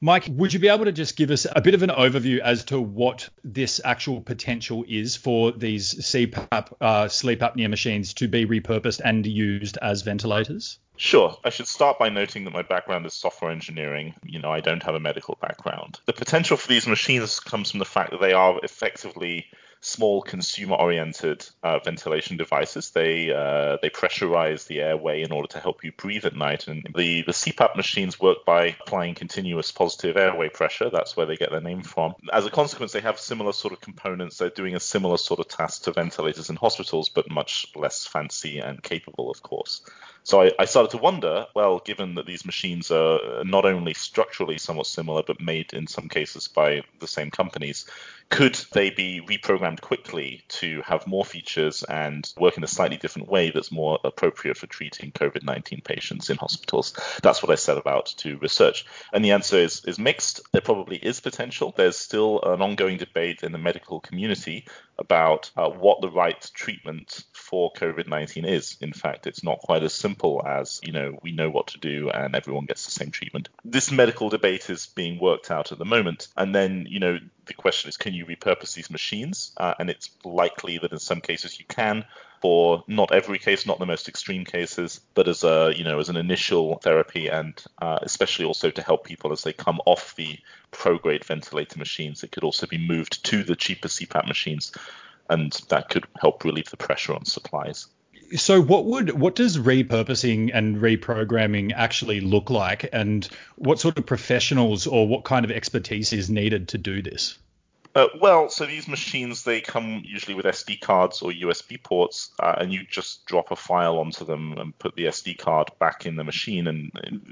Mike, would you be able to just give us a bit of an overview as to what this actual potential is for these CPAP sleep apnea machines to be repurposed and used as ventilators? Sure. I should start by noting that my background is software engineering. I don't have a medical background. The potential for these machines comes from the fact that they are effectively small consumer-oriented ventilation devices. They pressurize the airway in order to help you breathe at night. And the CPAP machines work by applying continuous positive airway pressure. That's where they get their name from. As a consequence, they have similar sort of components. They're doing a similar sort of task to ventilators in hospitals, but much less fancy and capable, of course. So I started to wonder, well, given that these machines are not only structurally somewhat similar, but made in some cases by the same companies, could they be reprogrammed quickly to have more features and work in a slightly different way that's more appropriate for treating COVID-19 patients in hospitals? That's what I set about to research. And the answer is mixed. There probably is potential. There's still an ongoing debate in the medical community about what the right treatment for COVID-19 is. In fact, it's not quite as simple as, we know what to do and everyone gets the same treatment. This medical debate is being worked out at the moment. And then, the question is, can you repurpose these machines? And it's likely that in some cases you can, for not every case, not the most extreme cases, but as an initial therapy, and especially also to help people as they come off the pro-grade ventilator machines. It could also be moved to the cheaper CPAP machines, and that could help relieve the pressure on supplies. So what does repurposing and reprogramming actually look like, and what sort of professionals or what kind of expertise is needed to do this? So these machines, they come usually with SD cards or USB ports, and you just drop a file onto them and put the SD card back in the machine. And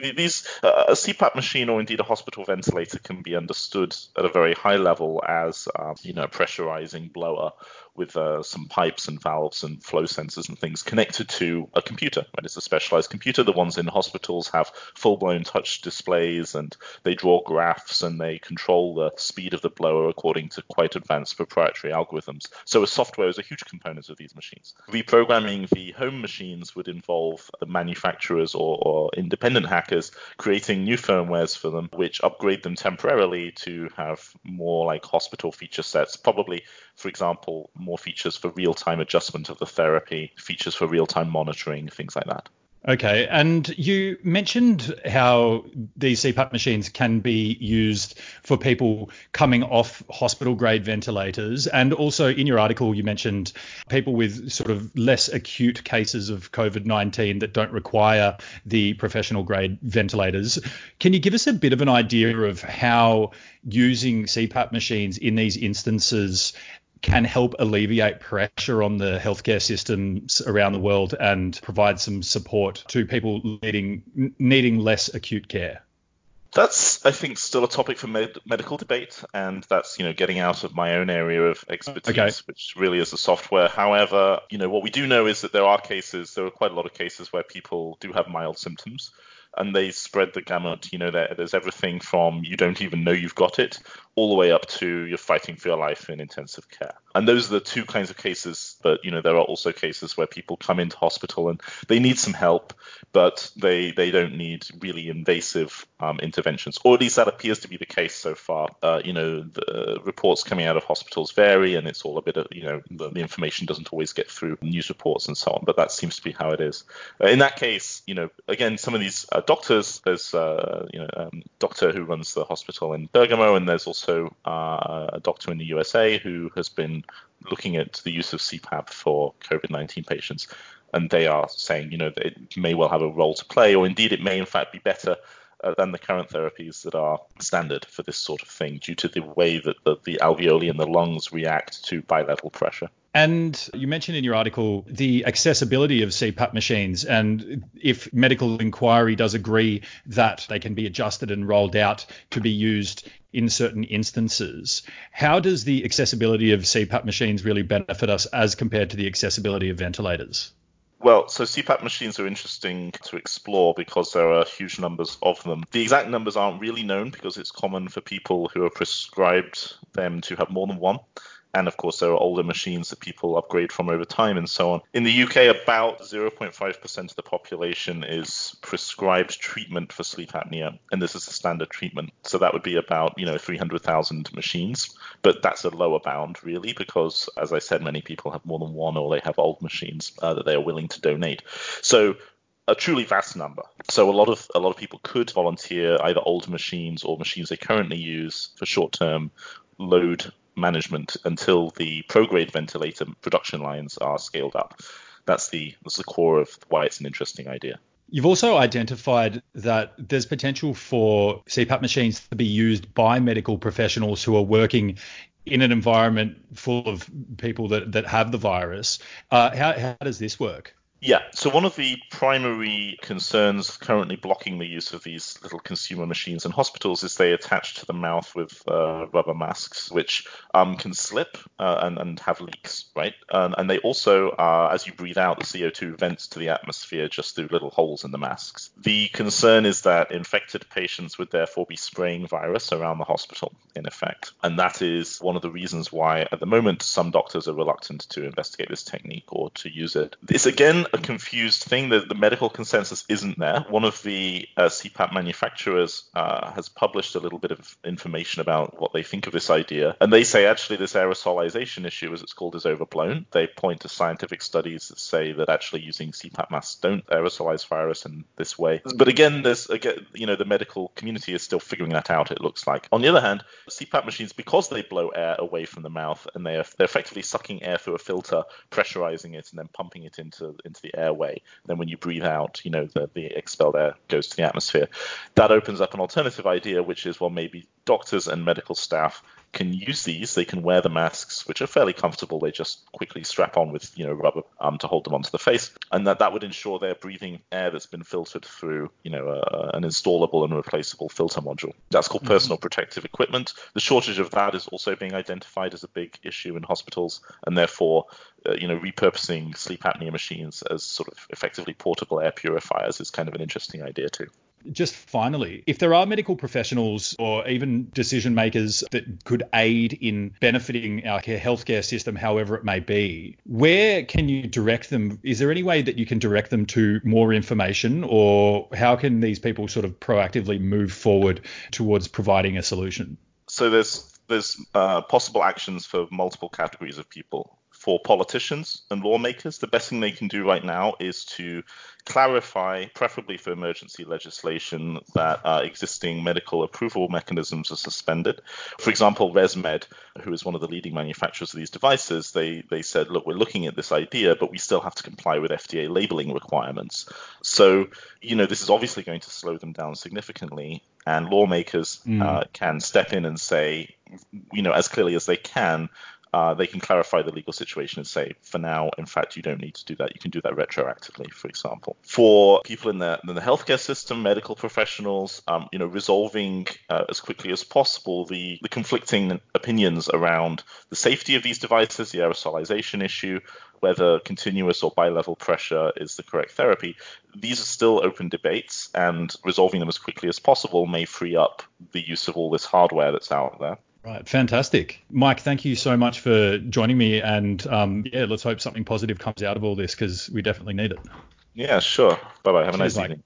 a CPAP machine, or indeed a hospital ventilator, can be understood at a very high level as a pressurizing blower with some pipes and valves and flow sensors and things connected to a computer. Right? It's a specialized computer. The ones in hospitals have full-blown touch displays, and they draw graphs, and they control the speed of the blower according to quite advanced proprietary algorithms. So software is a huge component of these machines. Reprogramming the home machines would involve the manufacturers or independent hackers creating new firmwares for them, which upgrade them temporarily to have more like hospital feature sets, probably, for example, more features for real-time adjustment of the therapy, features for real-time monitoring, things like that. Okay, and you mentioned how these CPAP machines can be used for people coming off hospital-grade ventilators, and also in your article you mentioned people with sort of less acute cases of COVID-19 that don't require the professional-grade ventilators. Can you give us a bit of an idea of how using CPAP machines in these instances can help alleviate pressure on the healthcare systems around the world and provide some support to people needing less acute care? That's, I think, still a topic for medical debate, and that's, getting out of my own area of expertise, which really is the software. However, what we do know is that there are quite a lot of cases where people do have mild symptoms, and they spread the gamut. There's everything from you don't even know you've got it, all the way up to you're fighting for your life in intensive care. And those are the two kinds of cases. But, there are also cases where people come into hospital and they need some help, but they don't need really invasive interventions, or at least that appears to be the case so far. The reports coming out of hospitals vary, and it's all a bit of, the information doesn't always get through news reports and so on, but that seems to be how it is. In that case, again, some of these doctors, there's a doctor who runs the hospital in Bergamo, and there's also a doctor in the USA who has been looking at the use of CPAP for COVID-19 patients. And they are saying, that it may well have a role to play, or indeed it may in fact be better than the current therapies that are standard for this sort of thing, due to the way that the alveoli and the lungs react to bilateral pressure. And you mentioned in your article the accessibility of CPAP machines, and if medical inquiry does agree that they can be adjusted and rolled out to be used in certain instances, how does the accessibility of CPAP machines really benefit us as compared to the accessibility of ventilators? Well, so CPAP machines are interesting to explore because there are huge numbers of them. The exact numbers aren't really known because it's common for people who are prescribed them to have more than one. And of course, there are older machines that people upgrade from over time and so on. In the UK, about 0.5% of the population is prescribed treatment for sleep apnea. And this is the standard treatment. So that would be about, 300,000 machines. But that's a lower bound, really, because, as I said, many people have more than one, or they have old machines that they are willing to donate. So a truly vast number. So a lot of people could volunteer either older machines or machines they currently use for short-term load management until the prograde ventilator production lines are scaled up. That's the core of why it's an interesting idea. You've also identified that there's potential for CPAP machines to be used by medical professionals who are working in an environment full of people that have the virus. How does this work? Yeah, so one of the primary concerns currently blocking the use of these little consumer machines in hospitals is they attach to the mouth with rubber masks, which can slip and have leaks, right? And they also, as you breathe out, the CO2 vents to the atmosphere just through little holes in the masks. The concern is that infected patients would therefore be spraying virus around the hospital, in effect. And that is one of the reasons why, at the moment, some doctors are reluctant to investigate this technique or to use it. It's, again, a confused thing that the medical consensus isn't there. One of the CPAP manufacturers has published a little bit of information about what they think of this idea. And they say actually this aerosolization issue, as it's called, is overblown. They point to scientific studies that say that actually using CPAP masks don't aerosolize virus in this way. But again, the medical community is still figuring that out, it looks like. On the other hand, CPAP machines, because they blow air away from the mouth and they're effectively sucking air through a filter, pressurizing it and then pumping it into the airway. Then when you breathe out, the expelled air goes to the atmosphere. That opens up an alternative idea, which is, well, maybe doctors and medical staff can use these. They can wear the masks, which are fairly comfortable. They just quickly strap on with rubber to hold them onto the face, and that would ensure they're breathing air that's been filtered through an installable and replaceable filter module. That's called personal protective equipment. The shortage of that is also being identified as a big issue in hospitals, and therefore repurposing sleep apnea machines as sort of effectively portable air purifiers is kind of an interesting idea too. Just finally, if there are medical professionals or even decision makers that could aid in benefiting our healthcare system, however it may be, where can you direct them? Is there any way that you can direct them to more information, or how can these people sort of proactively move forward towards providing a solution? So there's possible actions for multiple categories of people. For politicians and lawmakers, the best thing they can do right now is to clarify, preferably for emergency legislation, that existing medical approval mechanisms are suspended. For example, ResMed, who is one of the leading manufacturers of these devices, they said, look, we're looking at this idea, but we still have to comply with FDA labeling requirements. So, this is obviously going to slow them down significantly, and lawmakers can step in and say, as clearly as they can clarify the legal situation and say, for now, in fact, you don't need to do that. You can do that retroactively, for example. For people in the healthcare system, medical professionals, resolving as quickly as possible the conflicting opinions around the safety of these devices, the aerosolization issue, whether continuous or bilevel pressure is the correct therapy. These are still open debates, and resolving them as quickly as possible may free up the use of all this hardware that's out there. Right. Fantastic. Mike, thank you so much for joining me. And let's hope something positive comes out of all this, because we definitely need it. Yeah, sure. Bye-bye. Have a nice Mike. evening.